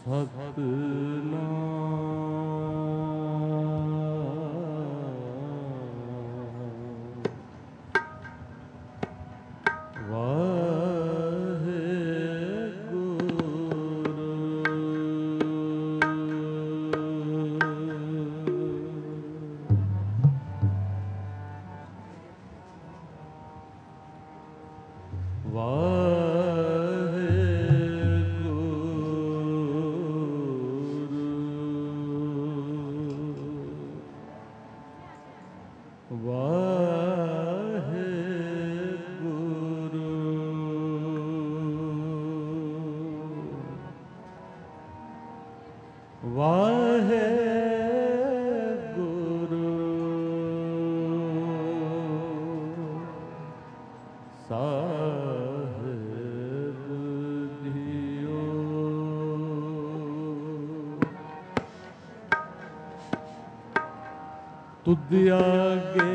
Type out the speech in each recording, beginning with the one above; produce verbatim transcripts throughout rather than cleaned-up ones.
तुद आगे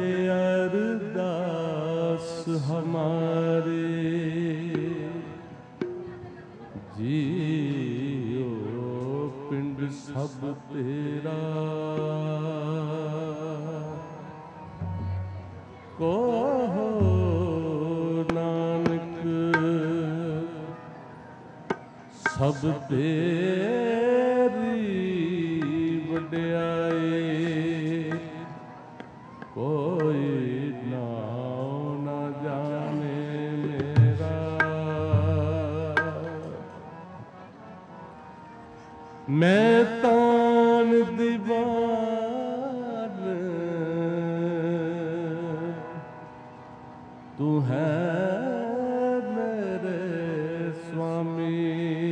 अरदास हमारे जियो पिंड सब तेरा कहो नानक सब तेरी वड्याई कोई नाम न जाने मेरा। मैं तान दीवान तू है मेरे स्वामी,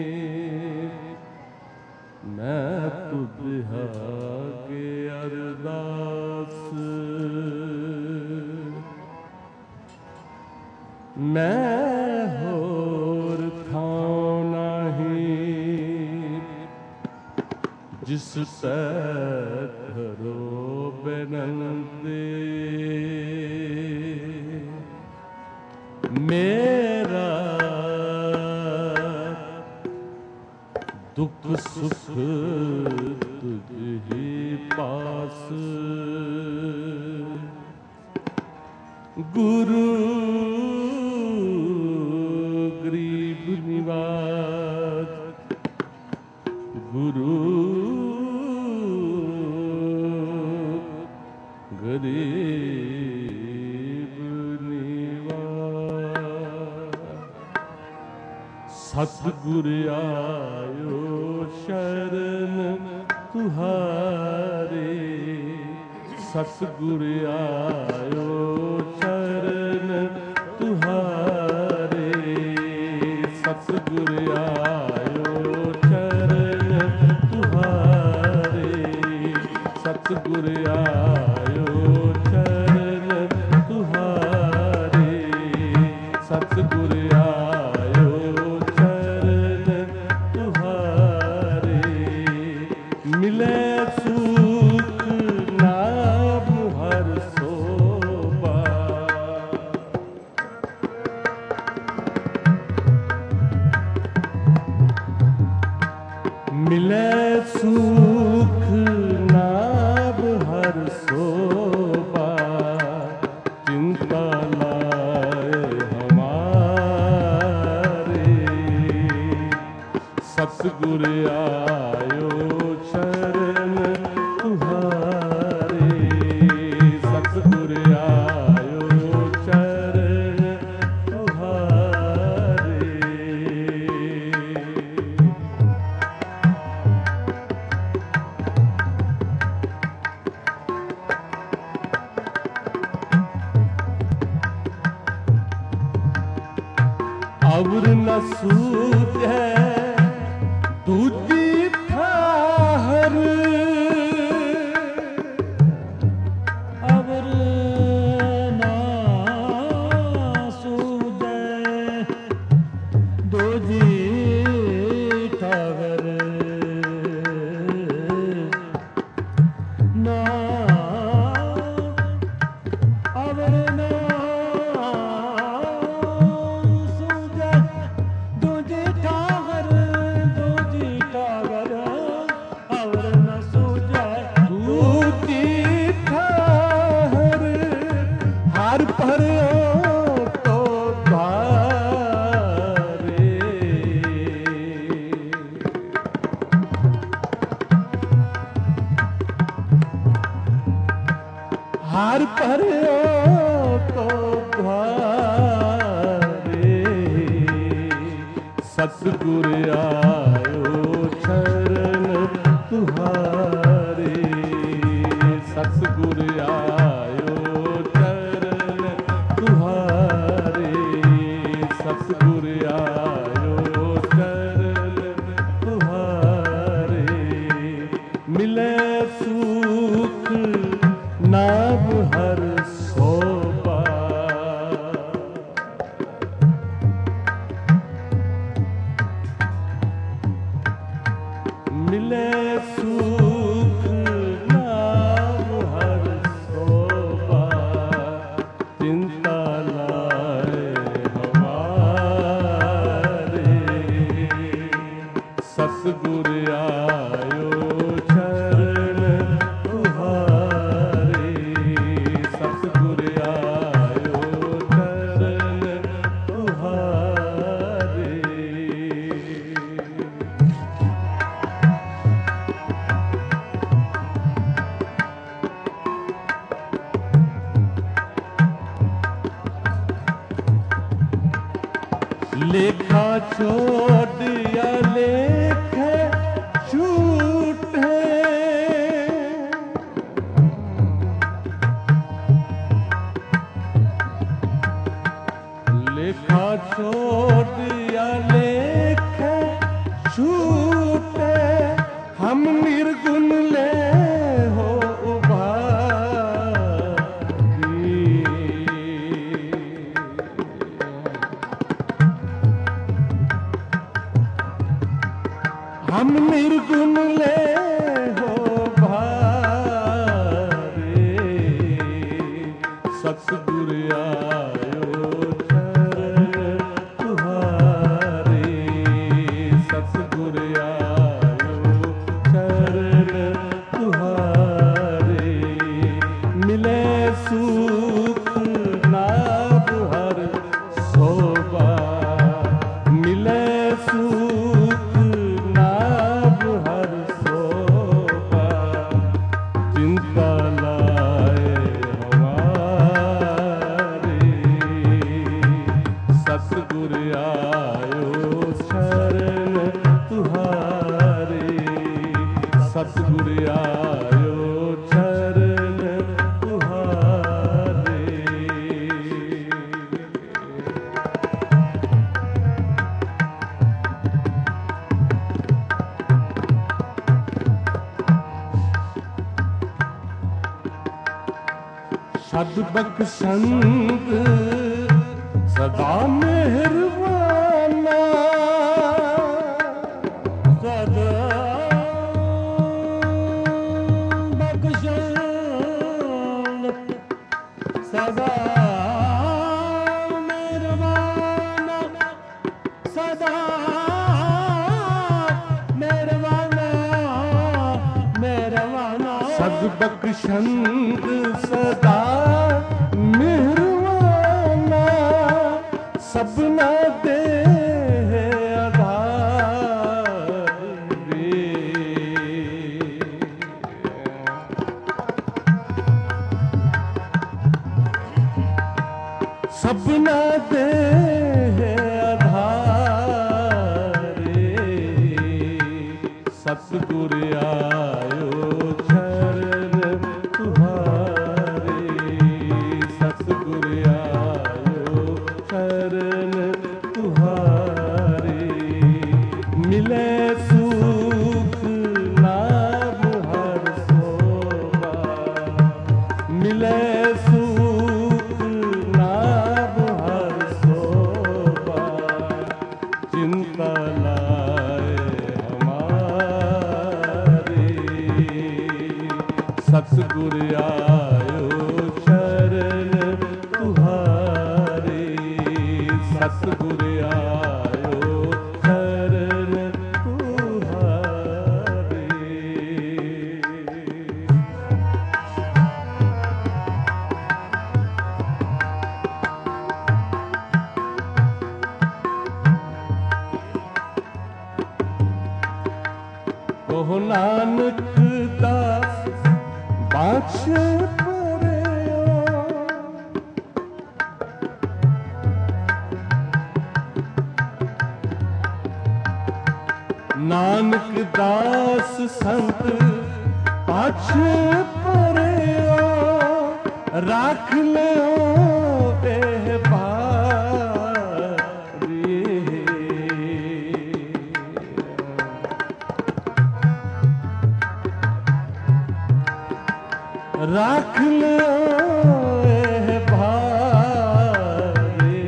मैं तुझ आगे अरदास मैं होर थां नहीं जिस तै करो बेनंती। मेरा दुख सुख तुझ ही पास गुरु गरीब निवाज गुरु गरीब निवाज। सतगुर आयो शरण तुहारे, सतगुर आयो शरण तुहारे, सतगुर आयो शरण तुहारे, सतगुर आयो शरण तुहारे, सतगुर आयो शरण तुहारे। मिले सुख नाम हर सोबा, मिले सुख नाम हर सोबा। चिंता लाए हमारे, सतगुर आयो शरण तुहारे, सतगुर आयो शरण तुहारे। अवर न सूझे दूजी थाहर, अवर न सूझे दूजी ठाहर, ना अवर न सूझे द्वार पर ओ तो द्वारे सतगुर आयो चरण तुहारे सतगुर आयो चरण तुहारे सतगुर आयो चरण तुहारे मिले सुख नाम हर सोबा मिले सुख नाम हर सोबा चिंता लाए हमारे सतगुर आयो चरण तुहारे सतगुर आयो चरण तुहारे लेखा छोड़ या लेख छूटे लेखा छोड़ या लेख छूटे हम निर्गुण ले हो हम निर्गुण ले हो भारे सतगुर आयो चरण तुहारे सतगुर आयो चरण तुहारे मिले सुख नाम हर सोबा मिले सुख नाम हर सोबा चिंता लाए हमारे सतगुर आयो शरण तुहारे सतगुर आयो शरण तुहारे सदबख्शंद सदा मेहरबाना सदा बख्शंद सदा मेहरबाना सदा मेहरबाना मेहरबाना सदबख्शंद सदा मेहरबाना सबना दे आधार रे सबना दे आधार रे सतगुर आयो चरण तुहारे सतगुर आयो चरण तुहारे मिले सुख नाम हर सोबा मिले सुख नाम हर सोबा चिंता लाए हमारे सतगुर आयो शरण तुहारे सतगुर आयो शरण तुहारे कहो नानक दास बाछे परे ओ नानक दास संत पाछे पड़े राख ले एह बारी राख ले एह भारी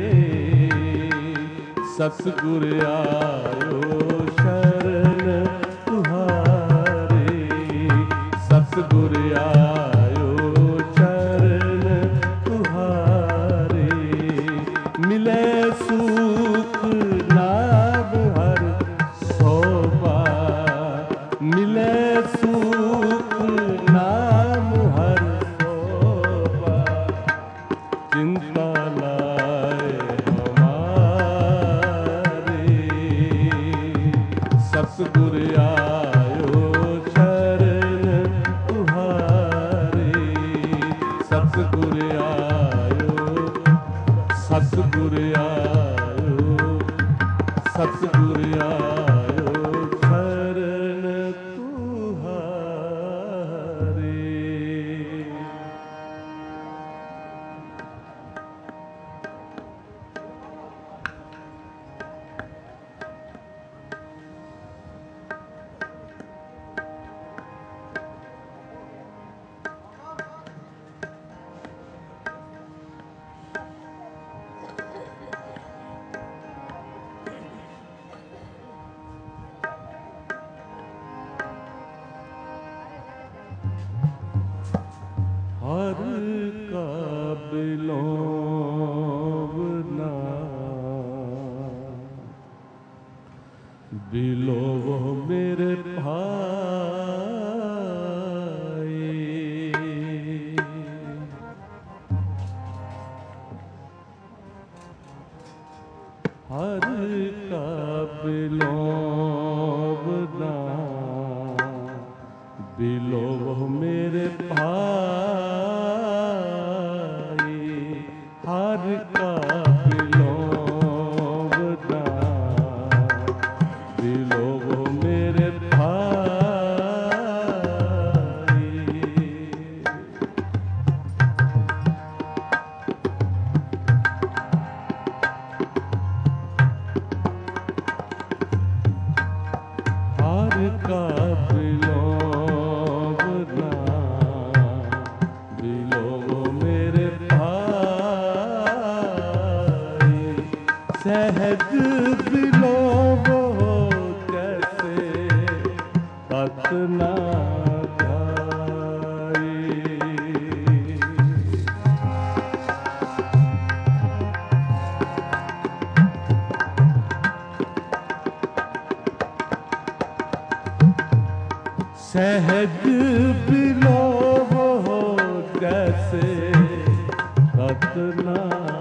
सतगुर आयो शरण तुहारे सतगुर आयो शरण तुहारे मिले सुख नाम हर सोबा मिले सुख नाम हर सोबा चिंता लाए हमारे सतगुर आयो शरण तुहारे सतगुर आयो सतगुर आयो सतगुर आयो शरण तुहारे। हर का बिलोवना बिलोव मेरे भाई हर का बिलोवना बिलोव मेरे भाई हर का बिलोवना बिलोव मेरे भाई हर का बिलोवना बिलोव मेरे भाई सहज बिलोव कैसे तत ना जाए सहज बिलोव कैसे तत ना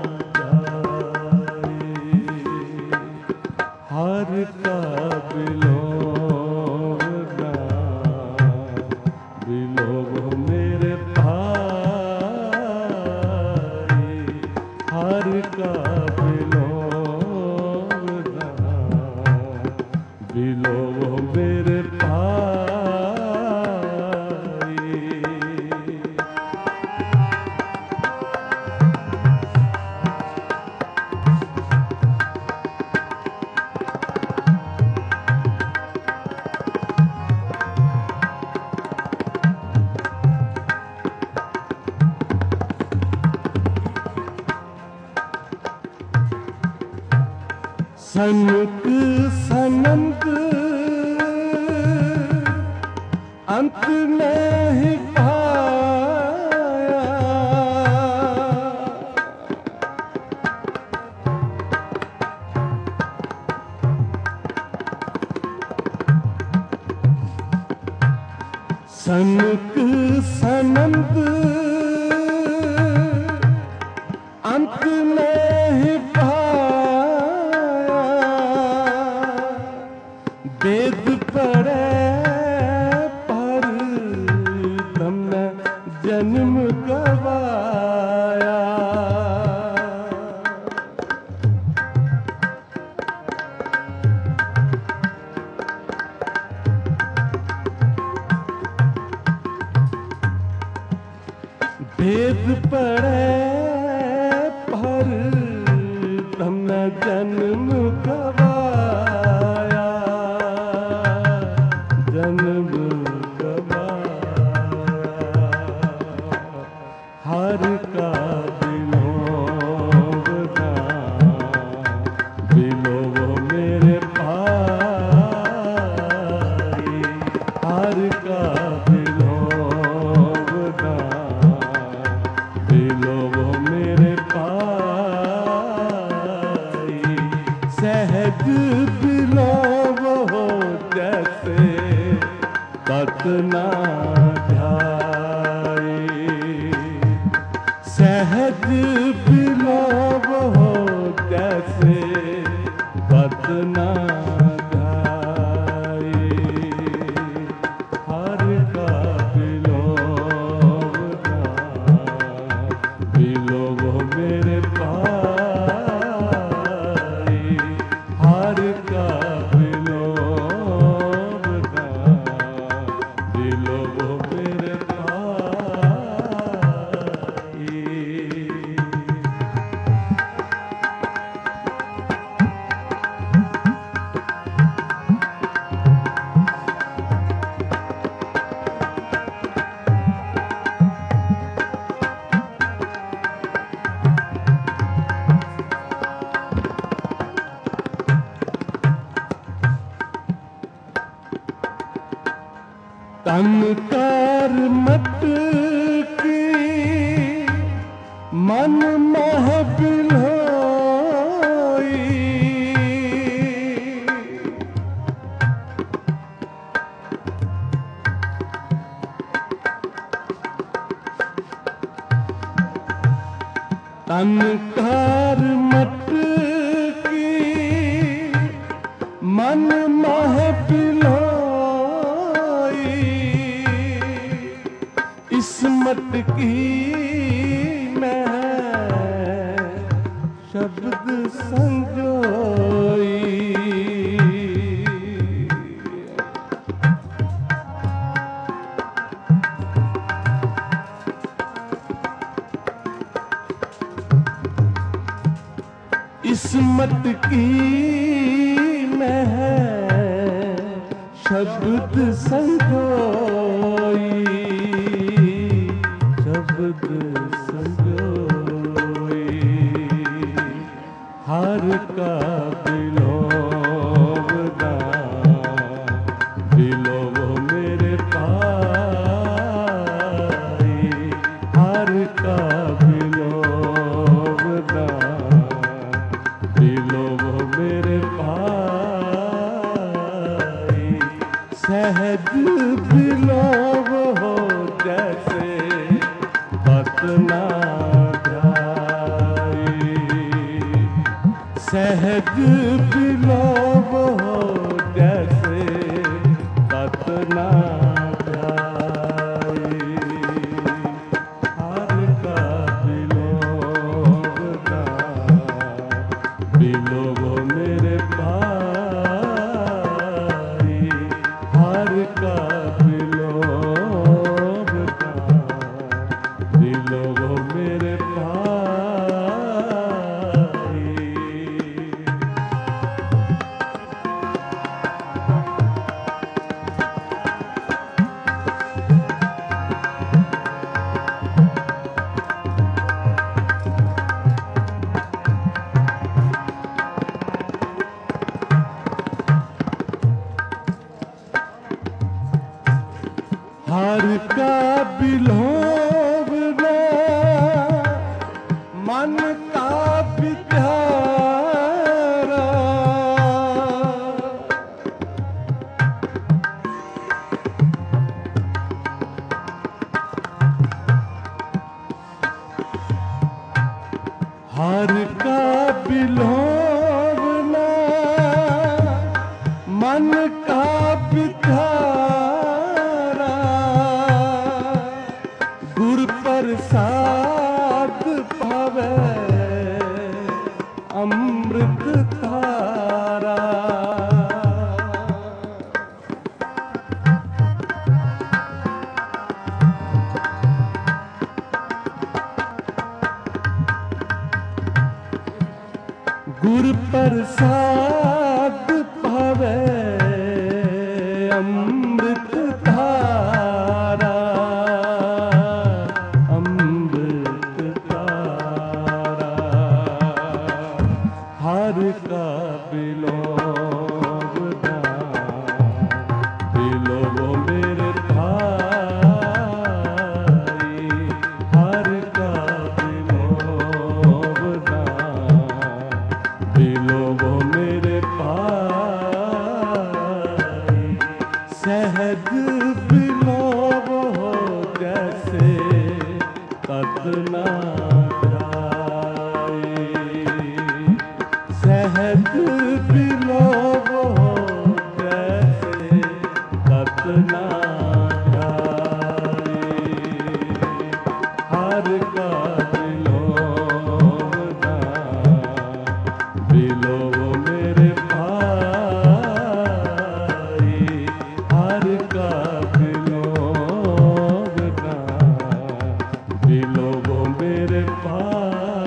हर का बिलोवना बिलोव मेरे भाई हर का बिलोवना बिलोव मेरे भाई सनक सनंत अंत नहीं पाया सनक सनंत अंत नहीं पाया वेद पढ़े पर तुमने जन्म गवाया भेद पड़े पर तम न जन्म गवाया, जन्म गवाया। हर का बिलोव ना बिलोव मेरे भाई, हर का बिलोव ना बिलोव मेरे भाई। सहज बिलोव हो जैसे तत ना ध्याई, सहज बिलोव हो जैसे तत ना ध्याई। हर का बिलोव ना बिलोव मेरे भाई, हर का बिलोव ना बिलोव मेरे भाई। तन कर मत की मन महफिल होई, तन कर मत की मन महफिल होई, इसमत की मैं शब्द संजोई। इसमत की मैं शब्द संजोई, शब्द संजोई। हर का बिलोव ना बिलोव मेरे भाई, हर का बिलोव ना बिलोव मेरे भाई। सहज बिलोव हो जैसे तत ना ध्याई, सहज बिलोव हो जैसे तत ना ध्याई। हर का बिलोव ना बिलोव मेरे भाई, हर का बिलोव ना बिलोव मेरे भाई। हर का बिलोव ना मन का बिचारा, हर का बिलोव ना मन का बिचारा। गुर प्रसाद पावे अमृत धारा, प्रसाद पावे अमृत धारा अमृत धारा हर का बिलोवना बिलोवो मेरे भाई हर का बिलोवना बिलोवो मेरे भाई सहज बिलोवो जैसे कतना सहज बिलोवो जैसे कतना हर का बिलोवना बिलोवो मेरे भाई हर का बिलोवना बिलोवो मेरे भाई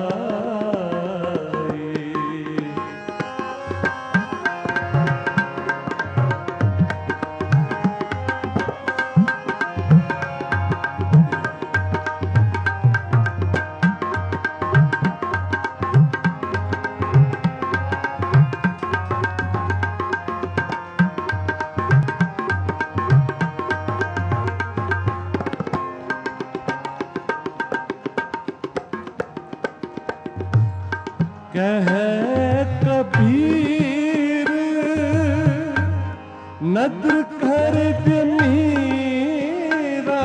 कह कबीर नद्र कर दे मीरा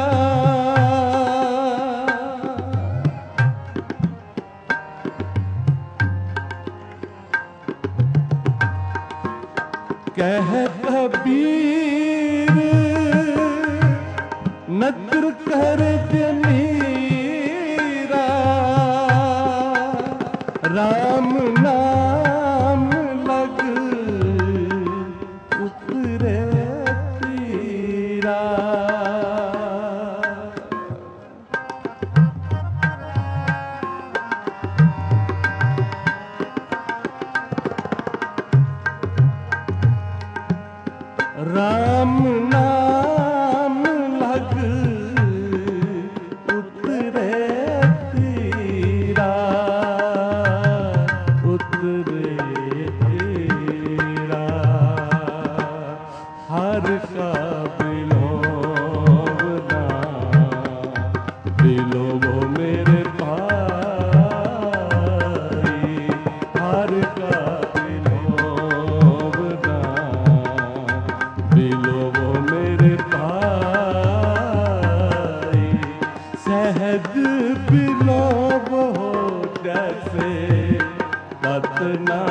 कह कबीर नद्र कर दे मीरा राम नाम लग उतरे तीरा राम नाम लग उतरे तीरा उतरे तीरा हर का बिलोवना बिलोवो मेरे भाई हर का बिलोवना बिलोवो मेरे भाई सहज बिलोवो जैसे कतना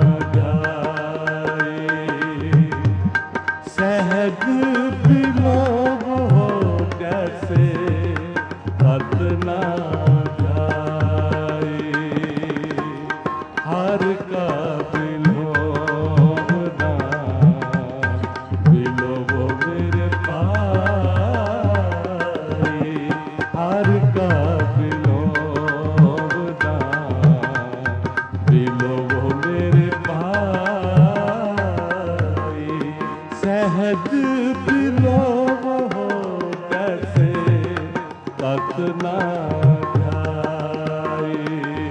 जाए सहज बिलोवो जैसे कतना जाए हर का बिलोवना बिलोवो मेरे भाई हर का बिलोवना बिलोवो मेरे भाई सहज बिलोवो कैसे कतना जाए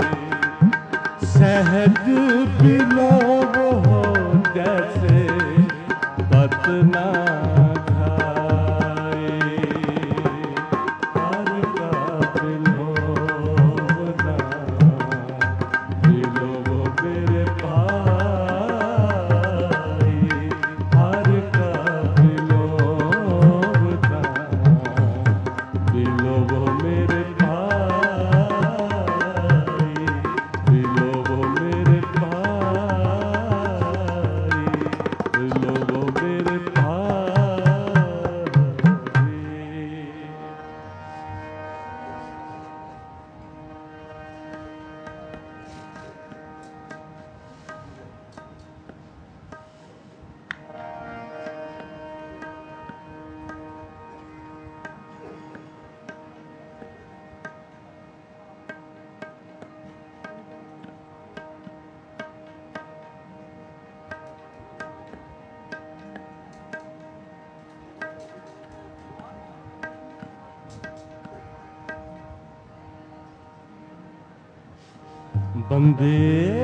सहज बिलोवो जैसे कतना जाए हर का बिलोवना बिलोवो मेरे भाई हर का बिलोवना बिलोवो मेरे भाई बंदे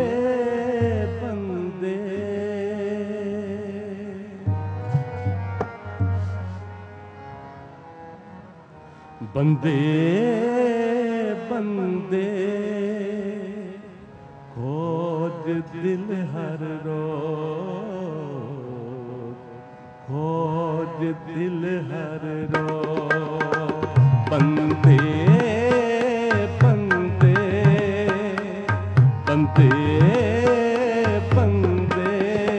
बंदे बंदे बंदे खोज दिल हर रोज, खोज दिल हर रोज। बंदे बंदे बंदे बंदे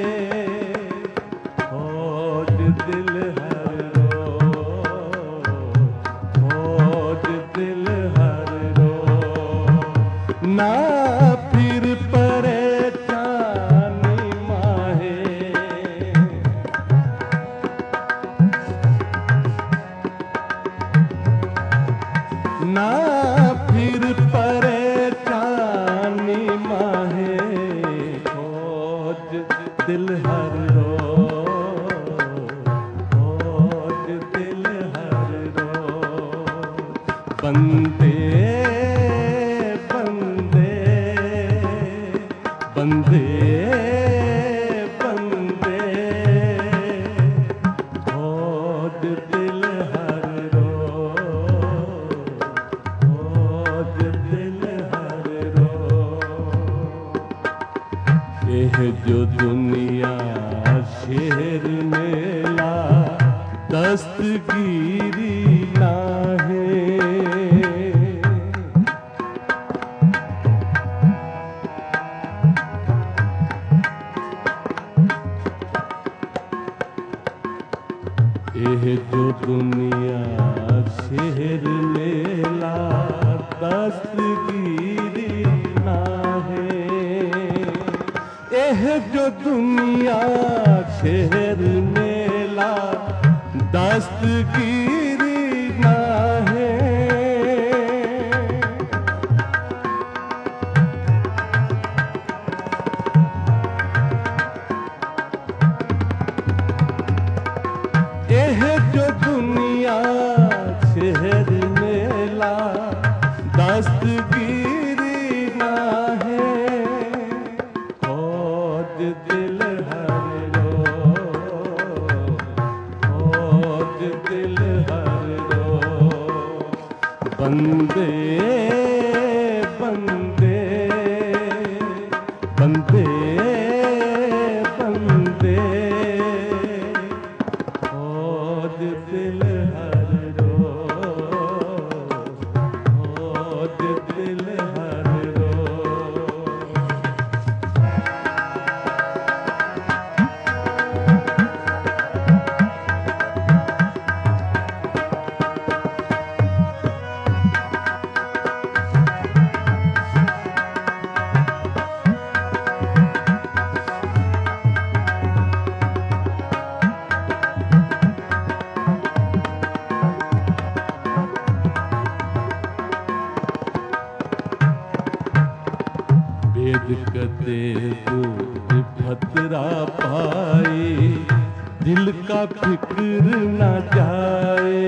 खोज दिल हर रोज, खोज दिल हर रोज। ना फिर परेशानी माहे, ना फिर परेशानी माहे। खोज दिल हर रोज, खोज दिल हर रोज। बंदे बंदे बंदे बंदे खोज दिल हर रोज, खोज दिल हर रोज। यह जो दुनिया शहर मेला दस्तगीरी ना है। यह जो दुनिया शहर मेला दस्तगीरी ना है। यह जो दुनिया शहर मेला दस्तगीरी ना है। यह जो दुनिया शहर मेला दस्तगीरी ना है। खोज दिल हर रोज, खोज दिल हर रोज। बंदे बंदे बंदे बंदे खोज दिल हर रोज, खोज दिल हर रोज। वेद कते दूर भद्रा पाए, दिल का फिक्र न जाए।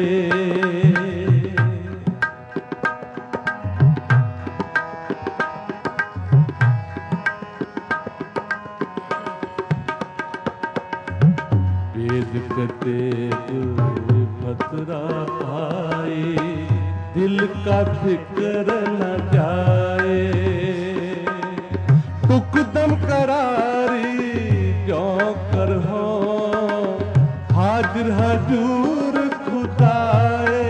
वेद कते दूर भद्रा पाए, दिल का फिक्र न जाए। टुकदम करारी जो कर हो, हाजिर हजूर खुदाए।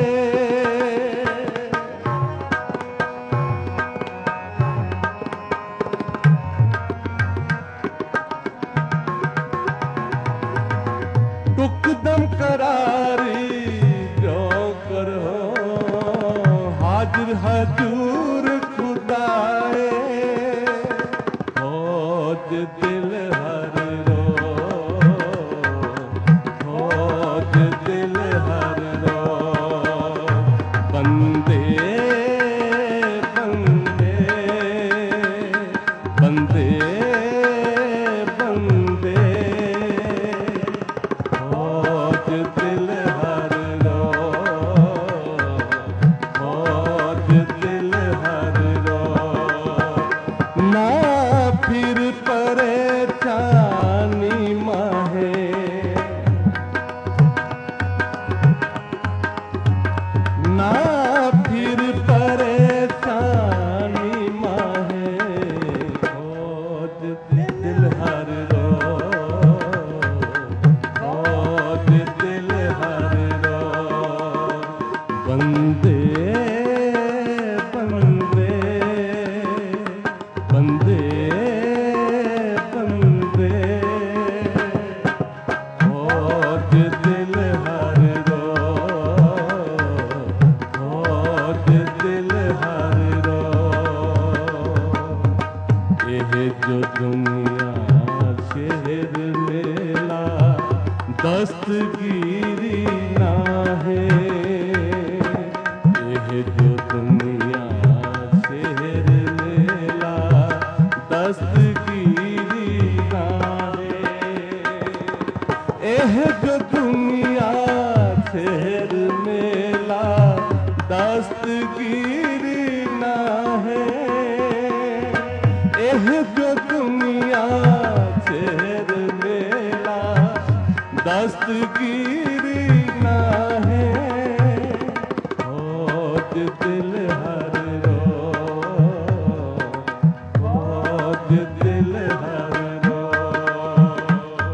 टुकदम करारी जो कर हो, हाजिर हजूर खुदाए। खोज दिल हर रोज, खोज दिल हर रोज। बंदे बंदे बंदे बंदे खोज दिल हर रोज, खोज दिल गिरी ना है एह जो दुनिया शहर मेला दस्तगीरी ना है एह जो दुनिया शहर मेला दस्तगीरी ना है एह जो दुनिया शहर मेला दस्तगीरी ना है होत दिल हर रोज होत दिल हर रोज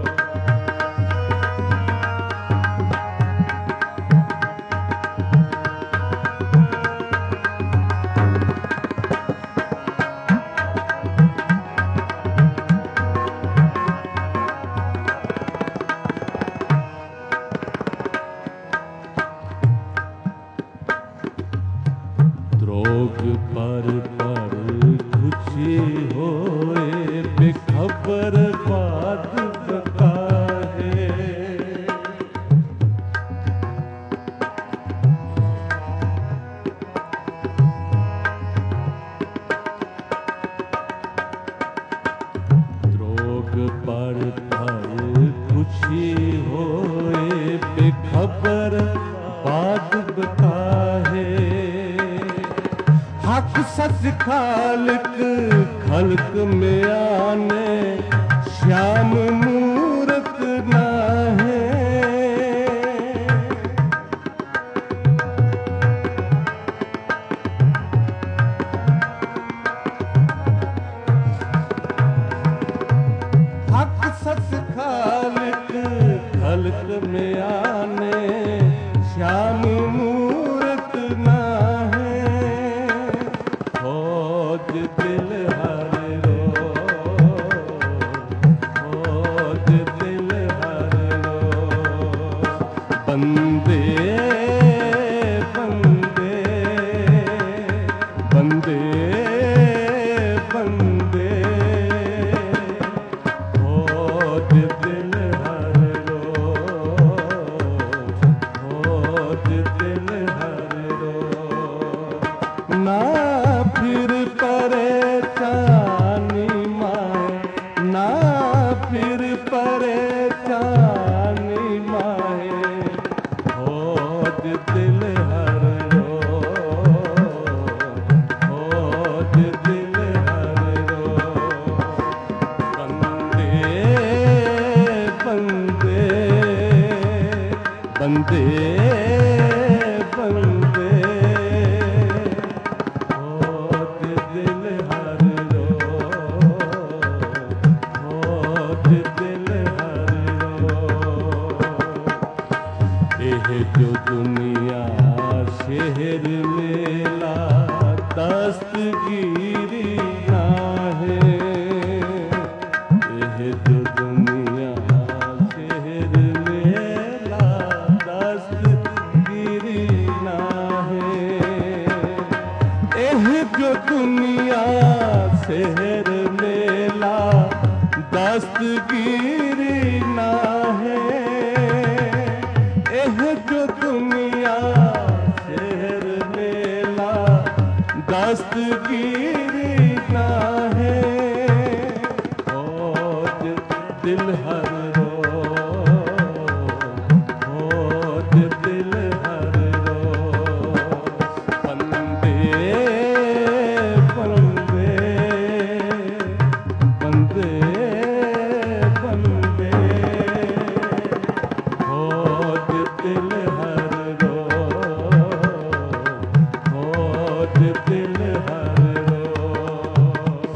द्रोग पर पर खुशी होए बेखबर बात बता है द्रोग पर पर खुशी होए बेखबर बात बता है हक सच खालिक खल्क में आने श्याम मूरत ना है हक सच खालिक खल्क में आने श्याम मूरत ना है होत दिल हर रोज होत दिल हर रोज बंदे बंदे बंदे बंदे होत दिल हर रोज होत दिल हर रोज ना फिर परेशानी माए ना फिर परेशानी माए होत दिल हर रोज होत दिल हर रोज बंदे बंदे बंदे बंदे होत दिल हर रोज होत दिल हर रोज एह जो दुनिया शहर मेला दस्तगीरी ना है एह जो दुनिया शहर मेला दस्तगीरी ना है एह जो दुनिया शहर मेला दस्तगीरी ना है एह जो दुनिया शहर मेला दस्तगीरी ना है होत दिल हर रोज होत दिल हर रोज बंदे बंदे बंदे बंदे होत दिल हर रोज होत दिल हर रोज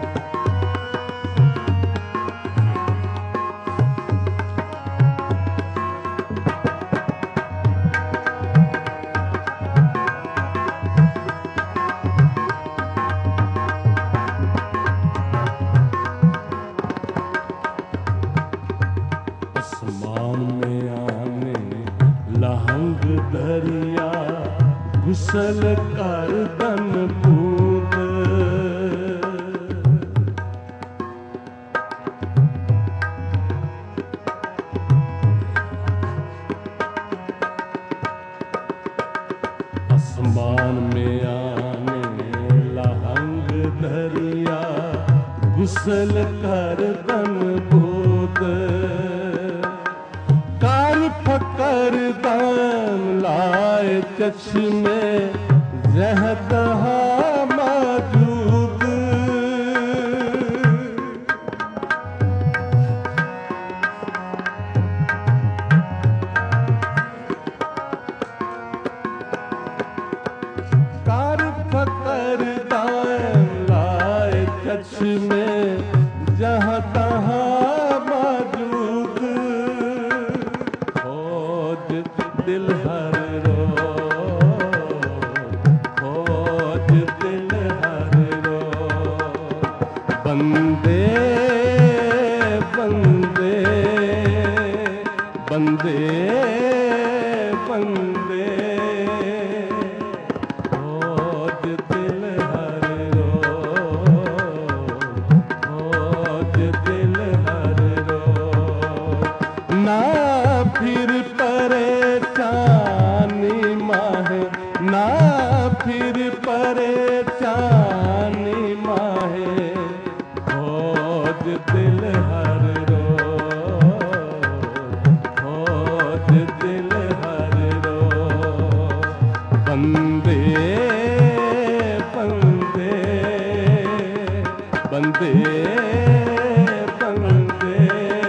आसमान में आने लहंग दरिया घुसल कर दन पूत आसमान में आने लहंग दरिया गुसल कर दन भूत कार फकर दान लाए चश्मे जहदहा मौजूद कार फकर दान लाए चश्मे जहाँ तहाँ मौजूद खोज दिल हर रोज खोज दिल हर रोज बंदे बंदे बंदे बंदे खोज दिल हर रोज खोज दिल हर रोज ना फिर परेशानी माहे ना फिर परेशानी माहे खोज दिल हर रोज खोज दिल हर रोज बंदे बंदे बंदे बंदे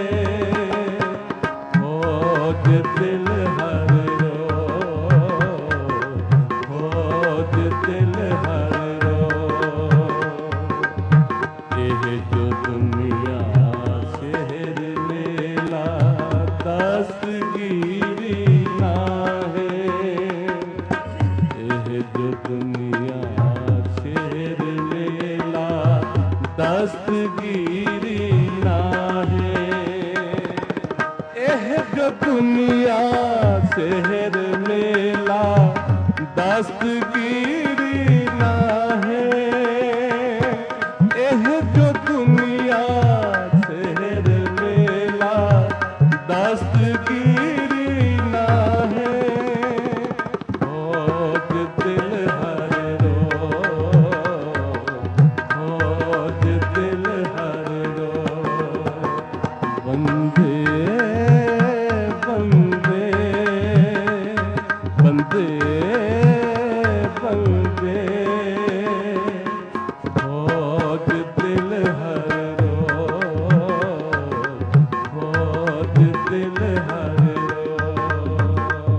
खोज दिल हर रोज खोज दिल हर रोज यह जो दुनिया शहर मेला दस्तगीरी ना है यह जो दुनिया शहर मेला दस्तगीरी ना है एह जो दुनिया शहर मेला दस्तगीरी ना है एह जो दुनिया शहर मेला दस्तगीरी ना है खोज दिल हर रोज खोज दिल हर रोज बंदे बंदे बंदे बंदे खोज दिल हर रोज खोज दिल हर रोज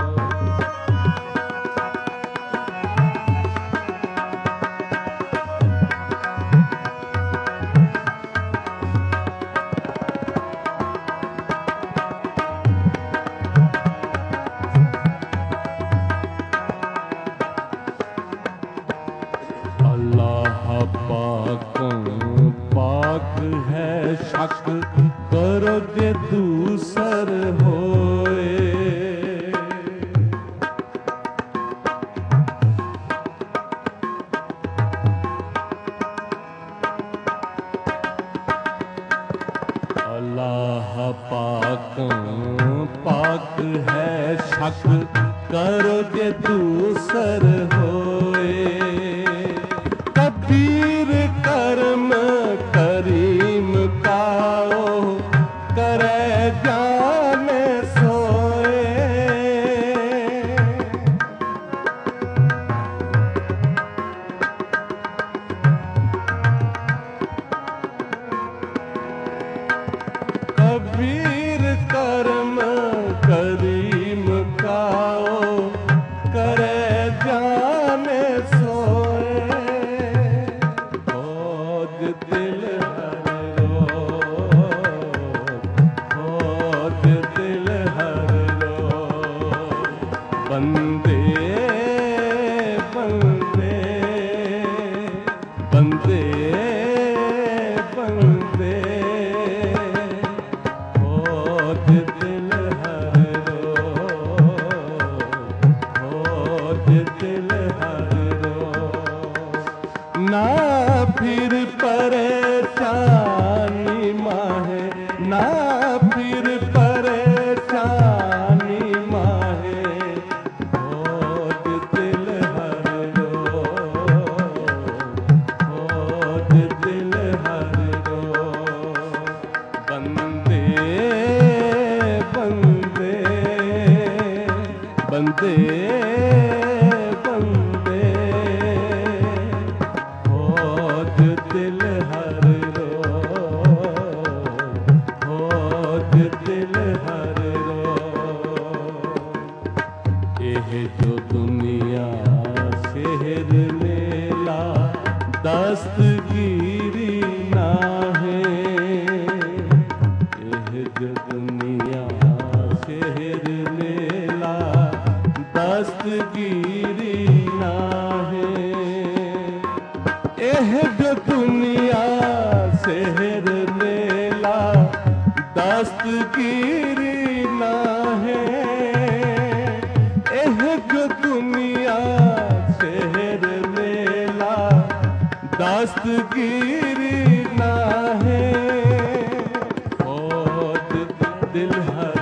अल्लाह पाक पाक है शक करो जे दूसर होए अल्लाह पाक पाक है शक करो जे दूसर होए कबीर कर्म करीम काओ करे जाने सोए कबीर कर्म करीम काओ करे जाने सोए खोज दिल हर रोज खोज दिल हर रोज बंदे बंदे बंदे बंदे खोज दिल हर रोज खोज दिल हर रोज ना फिर परेशानी माहे ना फिर परेशानी माहे बंदे बंदे खोज दिल हर रोज, खोज दिल हर रोज। एह जो दुनिया शहर मेला दस्तगीरी ना है, एह जो दुनिया शहर मेला दस्तगीरी ना है। एह जो दुनिया शहर मेला दस्तगीरी ना है, एह जो दुनिया शहर मेला दस्तगीरी ना है। खोज दिल हर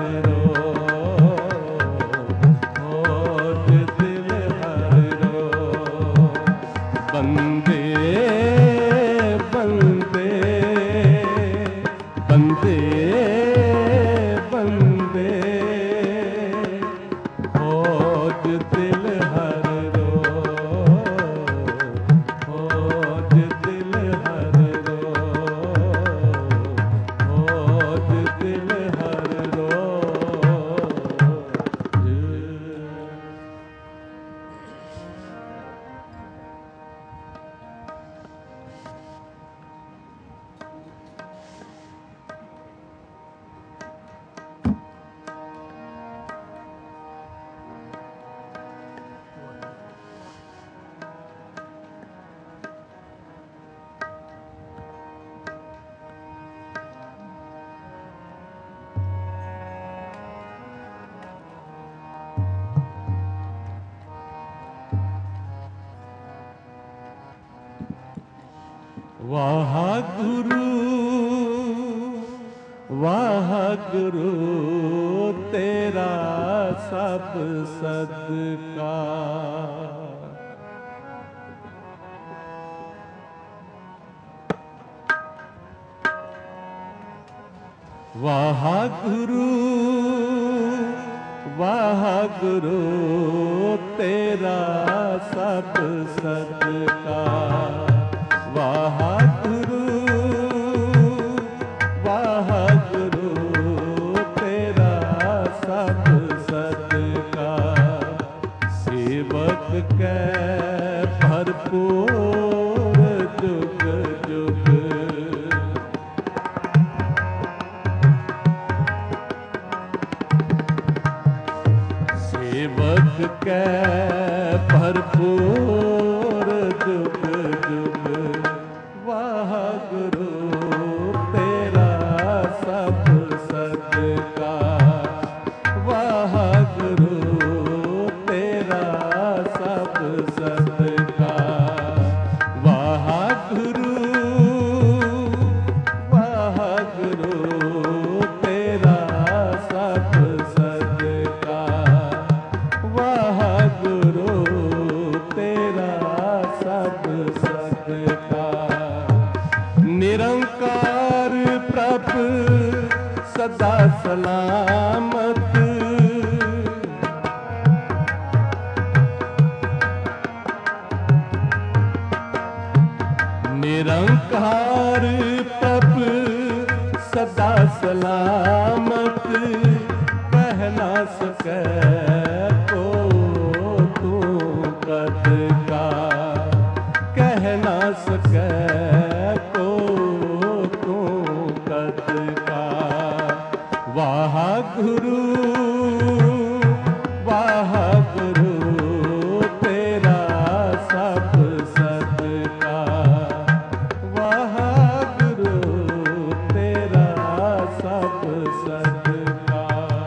रोज, खोज दिल हर रोज। बंदे बंदे बंदे बंदे खोज दिल हर रोज, खोज दिल हर रोज, खोज दिल हर रोज। वाह गुरु वाह गुरु तेरा सब सदका। वाह गुरु वाह गुरु तेरा सब सदका। वाह गुरु वाह गुरु तेरा सब सदका। सेवक के भरपूर जुग जुग, सेवक के भरपूर जुग जुग। वाह गुरु तेरा सब सदका। वाह गुरु तेरा सब सदका। वाह गुरु वाह गुरु तेरा सब सदका। वाह गुरु तेरा सब सदका। निरंकार प्रभु सदा सलामत, निरंकार प्रभु सदा सलामत। कह ना सके को तू कद का, कह ना सके को तू कद का। वाह गुरु वाह गुरु तेरा सब सदका। वाह गुरु तेरा सब सदका।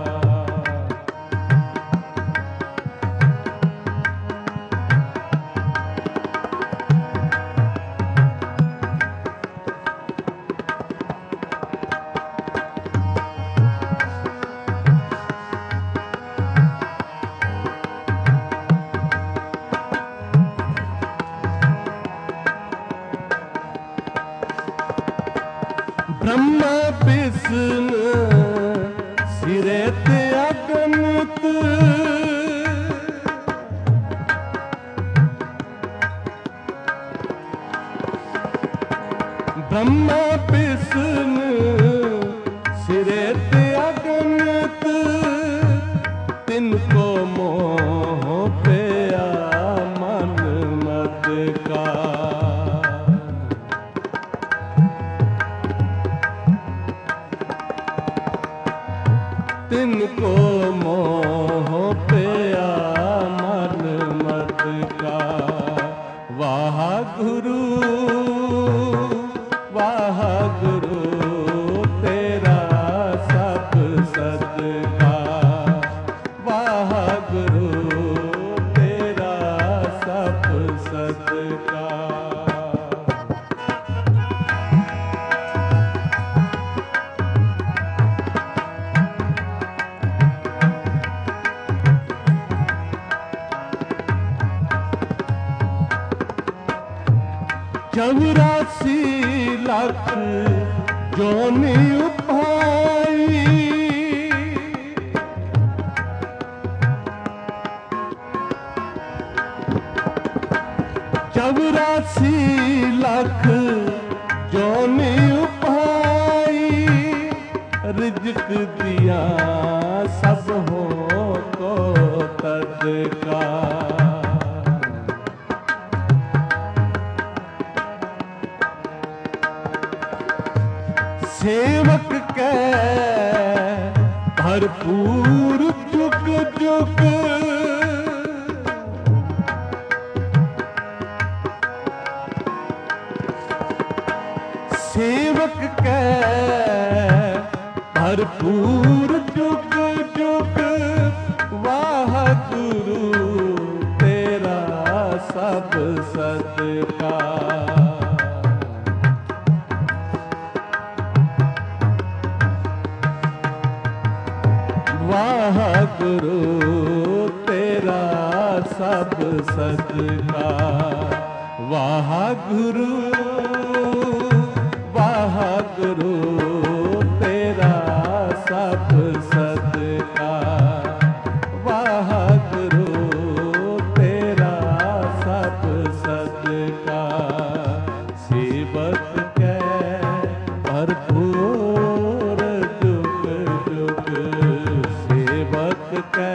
ब्रह्मा विष्णु सिरे ते अगणित, ब्रह्मा विष्णु सिरे ते अगणित तिनको मोह पिया मन मत का। तिनको मोह पिया मन मत का। वाह गुरु वाह गुरु तेरा सब सदका। वाह गुरु तेरा सब सदका। चौरासी लाख जोनी उपाई। चौरासी लाख जोनी उपाई। रिज़्क दिया सब हो को तदका। सेवक के भरपूर जुग जुग। सेवक के भरपूर जुग जुग। वाह गुरु तेरा सब सदका। वाह गुरु तेरा सब सदका। वाह गुरु वाह गुरु तेरा सब सदका। वाह गुरु तेरा सब सदका। सेवक के भरपूर जुग जुग। सेवक के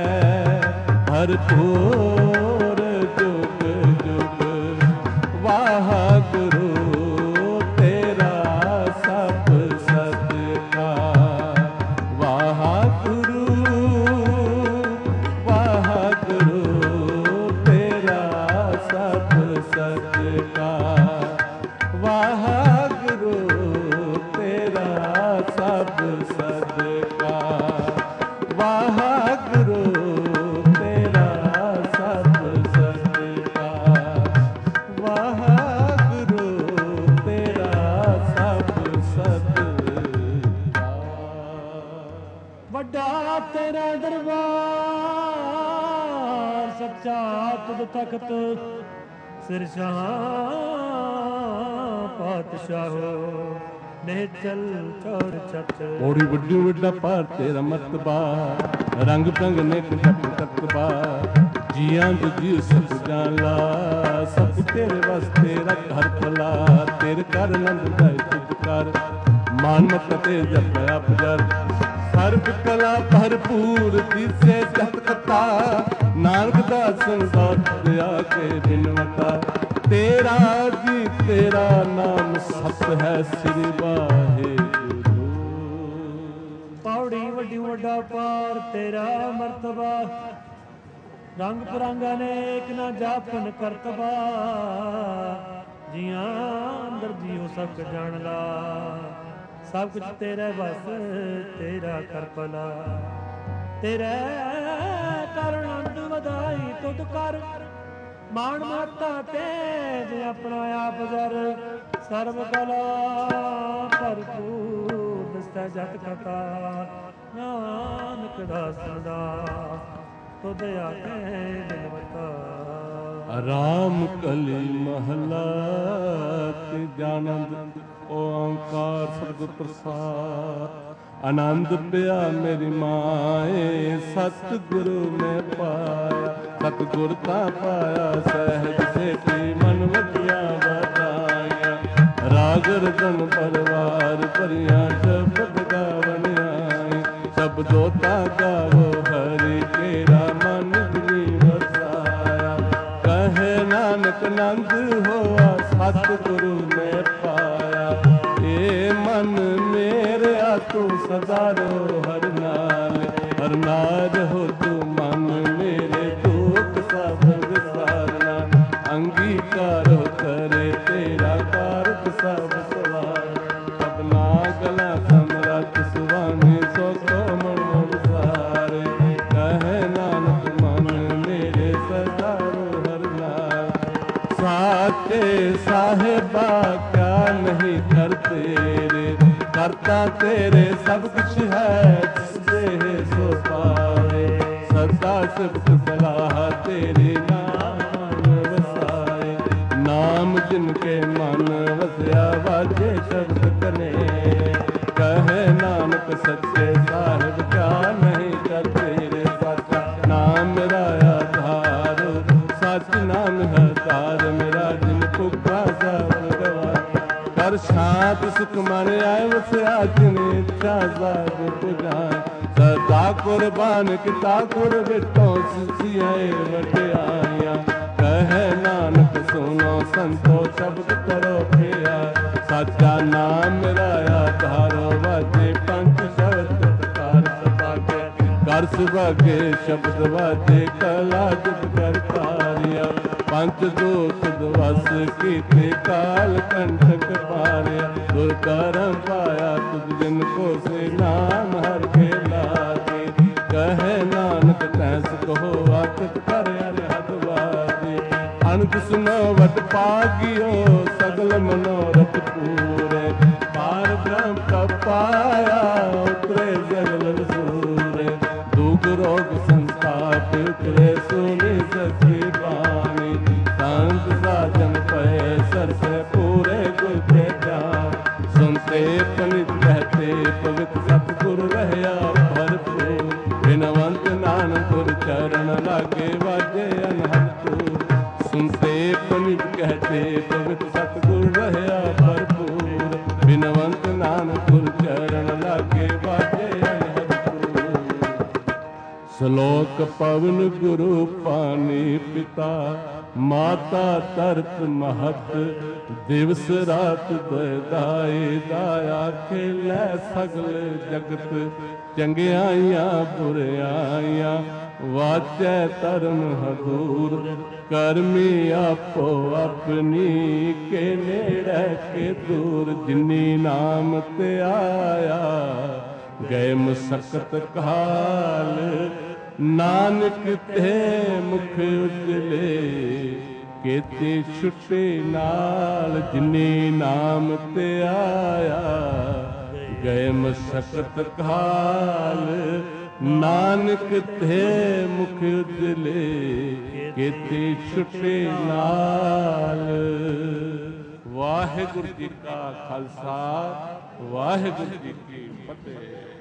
भरपूर जुग जुग। वाह गुरु तेरा सब सदका। वाह गुरु वाह गुरु तेरा सब सदका। वाह गुरु तेरा सब सदका। वाह गुरु तेरा सब सदका। वाह गुरु तेरा सब सदका। ਵੱਡਾ ਤੇਰਾ ਦਰਬਾਰ ਸੱਚਾ ਤੁਧ ਤਖਤ ਸਿਰਸ਼ਾਹ ਪਾਤਸ਼ਾਹੋ ਨਿਹਚਲ ਚੌਰ ਚਤ। ਮੋੜੀ ਵੱਡੀ ਵੱਡਾ ਭਾਰ ਤੇਰਾ ਮਰਤਬਾ। ਰੰਗ ਬਰੰਗ ਨੇਕ ਜਪ ਤਤਬਾ। ਜੀਆਂ ਦੇ ਜੀ ਸਭ ਜਾਲਾ। ਸਭ ਤੇਰੇ ਵਾਸਤੇ ਰੱਖ ਹਰ ਭਲਾ। ਤੇਰੇ ਕਰ ਨੰਦ ਦਾ ਤੁਧ ਕਰ। ਮਾਨ ਮਤ ਤੇ ਜਪ ਆਪ ਜਰ। ਸਰਬ ਕਲਾ ਭਰਪੂਰ ਦਿਸੇ ਜਤ ਕਥਾ। ਨਾਨਕ ਦਾ ਸੰਸਾਰ ਦਿਆ ਕੇ ਦਿਨਵਤਾ। ਤੇਰਾ ਜੀ ਤੇਰਾ ਨਾਮ ਸਤ ਹੈ ਸ੍ਰੀ ਵਾਹਿਗੁਰੂ। ਪੌੜੀ ਵੱਡੀ ਵੱਡਾ ਪਾਰ ਤੇਰਾ ਮਰਤਬਾ। ਰੰਗ ਬਰੰਗ ਅਨੇਕ ਨਾ ਜਾਪਨ ਕਰਤਬਾ। ਜੀਆਂ ਅੰਦਰ ਜੀਉ ਸਭ ਜਾਣ ਲਾ। ਸਭ ਕੁਛ ਤੇਰੇ ਬਸ ਤੇਰਾ ਕਰ ਭਲਾ। ਤੇਰੇ ਕਰ ਆਨੰਦ ਵਧਾਈ ਤੁਧ ਕਰ। ਮਾਣ ਮਾਤਾ ਤੇਜ ਆਪਣਾ ਆਪ ਜਰ। ਸਰਬ ਕਲਾ ਭਰਪੂਰ ਦਸਤਾ ਜਤ ਕਥਾ। ਨਾਨਕ ਦਾਸ ਦਾ ਤੁਧ ਆਖੇ ਦਿਲਵਤਾ। ਰਾਮ ਕਲੀ ਮਹਲਾ ਤੇ ਜਾਨੰਦ ਓੰਕਾਰ ਸਤਿਗੁਰ ਪ੍ਰਸਾਦ। ਆਨੰਦ ਪਿਆ ਮੇਰੀ ਮਾਏ ਸਤਿਗੁਰੂ ਮੈਂ ਪਾਇਆ। ਸਤਿਗੁਰ ਤਾਂ ਪਾਇਆ ਸਹਿਜ ਸੇਤੀ ਮਨ ਵਧੀਆ ਵਧਾਇਆ। ਰਾਗ ਗਿਰਦਨ ਪਰਵਾਰ ਭਰੀਆਂ ਸ਼ਬਦ ਗਾਵਣ ਆਏ। ਸ਼ਬਦੋ ਤਾ ਗਾਵੋ ਹਰਿ ਕੇਰਾ ਮਨ ਦਿਲੀ ਵਸਾਇਆ। ਕਹੇ ਨਾਨਕ ਨੰਦ ਹੋਆ ਸਤਿਗੁਰੂ ਨੇ ਪਾਇਆ। ਏ ਮਨ ਮੇਰਿਆ ਤੂੰ ਸਦਾ ਰੋ ਹਰ ਨਾਲ, ਹਰ ਨਾਲ ਰਹੋ ਤੂੰ ਮਨ ਮੇਰੇ ਦੁਖ ਸਭ ਵਿਸਾਰਨਾ। ਅੰਗੀਕਾਰ ਕਰੇ ਤੇਰਾ ਕਾਰਜ ਸਭ ਸਵਾਰ। ਸਭਨਾ ਗਲਾ ਸਮਰੱਥ ਸੁਆਮੀ ਸੋ ਕੋ ਮਨੋ ਵਿਸਾਰੇ। ਕਹੇ ਨਾਨਕ ਮਨ ਮੇਰੇ ਸਦਾ ਰੋ ਹਰ ਨਾਲ। ਸਾਚੇ ਸਾਹਿਬਾ ਕਿਆ ਨਹੀਂ ਕਰ ਤੇਰੇ, ਕਰਤਾ ਤੇਰੇ ਸਭ ਕੁਛ ਹੈ ਜਿਸ ਦੇ ਸੋ ਪਾਵੇ। ਸਦਾ ਸਿਫਤ ਸਲਾਹ ਤੇਰੀ ਨਾਮ ਵਸਾਏ। ਨਾਮ ਜਿਨ ਕੇ ਮਨ ਵਸਿਆ ਵਾਜੇ ਸ਼ਬਦ ਕਨੇ। ਕਹੇ ਨਾਨਕ ਸੱਚੇ ਸਾਹਿਬ ਕਿਆ ਨਹੀਂ ਕਰ ਤੇਰੇ। ਸਾਚਾ ਨਾਮ ਮੇਰਾ ਆਧਾਰ, ਸੱਚ ਨਾਮ ਹੈ ਤਾਰ ਮੇਰਾ। ਜਿਨ ਭੁੱਖਾ ਸਭ ਗਵਾ ਕਰ ਸ਼ਾਂਤ ਸੁਖ ਮਨ ਆਏ ਵਸਿਆ। ਜਿਨ ਇੱਛਾ ਸਭ ਪੁਜਾਏ। ਸਦਾ ਕੁਰਬਾਨ ਕੀਤਾ ਕੁਰ ਵਿਟੋ ਸਿਆਏ ਵਡਿਆਈਆਂ। ਕਹੇ ਨਾਨਕ ਸੁਨੋ ਸੰਤੋ ਸ਼ਬਦ ਕਰੋ ਪਿਆ। ਸਾਚਾ ਨਾਮ ਮੇਰਾ ਆਧਾਰ ਵਾਜੇ ਪੰਜ ਸ਼ਬਦ ਕਾਰ ਸਭਾਗੇ। ਕਰ ਸੁਭਾਗੇ ਸ਼ਬਦ ਵਾਜੇ ਕਲਾ ਜਿਤ ਕਰ ਤਾਰਿਆ। ਪੰਜ ਦੋਖ ਦਵਸ ਕੀਤੇ ਕਾਲ ਕੰਠਕ ਪਾਰਿਆ। ਦੁਰ ਕਰਮ ਪਾਇਆ ਤੁਧ ਜਿਨ ਕੋ ਸੇ ਨਾਮ ਹਰ ਕੇ ਲਾਗੇ। ਕਹੇ ਨਾਨਕ ਤੈਸ ਕਹੋ ਆਕਤ ਕਰ ਅਰਹਦ ਵਾਜੇ। ਅਨੰਦ ਸੁਨੋ ਵਟ ਪਾਗਿਓ ਸਗਲ ਮਨੋਰਥ ਪੂਰੇ। ਪਾਰ ਬ੍ਰਹਮ ਕਬ ਪਾਇਆ ਉਤਰੇ ਸਗਲ ਵਸੂਰੇ। ਦੁਖ ਰੋਗ ਸੰਤਾਪ ਉਤਰੇ ਸੁਨੀ ਸਚੀ ਬਾਣੀ। ਸੰਤ ਸਾਜਨ ਪਏ ਸਰਸੇ ਪੂਰੇ ਗੁਰ ਕੇ ਜਾਨ। ਸੁਨਤੇ ਪਨਿਤ ਕਹਤੇ ਪਵਿੱਤ ਸਤਿਗੁਰ ਰਹਿਆ ਭਰਪੂਰ। ਬਿਨਵੰਤ ਨਾਨਕ ਗੁਰ ਚਰਨ ਲਾਗੇ ਵਾਜੇ ਅਨਹਦ। ਸੁਨਤੇ ਪਨਿਤ ਕਹਤੇ ਪਵਿੱਤ ਸਤਿਗੁਰ ਰਹਿਆ ਭਰਪੂਰ। ਬਿਨਵੰਤ ਨਾਨਕ ਗੁਰ ਚਰਨ ਲਾਗੇ ਵਾਜੇ ਅਨਹਦ। ਸ਼ਲੋਕ ਪਵਨ ਗੁਰੂ ਪਾਣੀ ਪਿਤਾ। ਮਾਤਾ ਤਰਤ ਮਹਤ ਦਿਵਸ ਰਾਤ ਦਾਏ। ਦਾਇਆ ਖੇਲੇ ਸਗਲ ਜਗਤ ਚੰਗਿਆਈਆਂ ਬੁਰਿਆਈਆਂ। ਵਾਚੈ ਧਰਮ ਹਦੂਰ ਕਰਮੀ ਆਪੋ ਆਪਣੀ। ਕੇ ਨੇੜੇ ਕੇ ਦੂਰ ਜਿਨੀ ਨਾਮ ਤੇ ਆਇਆ। ਗਏ ਮੁਸਕਤ ਕਾਲ ਨਾਨਕ ਤੇ ਮੁਖ ਉਜਲੇ। ਕੇਤੇ ਛੁੱਟੇ ਨਾਲ ਜਿਨੀ ਨਾਮ ਤੇ ਆਇਆ। ਗਏ ਮੁਸਕਤ ਕਾਲ ਨਾਨਕ ਤੇ ਮੁਖ ਉਜਲੇ। ਕੇਤੇ ਛੁੱਟੇ ਨਾਲ। ਵਾਹਿਗੁਰੂ ਜੀ ਕਾ ਖਾਲਸਾ ਵਾਹਿਗੁਰੂ ਜੀ ਕੀ ਫਤਿਹ।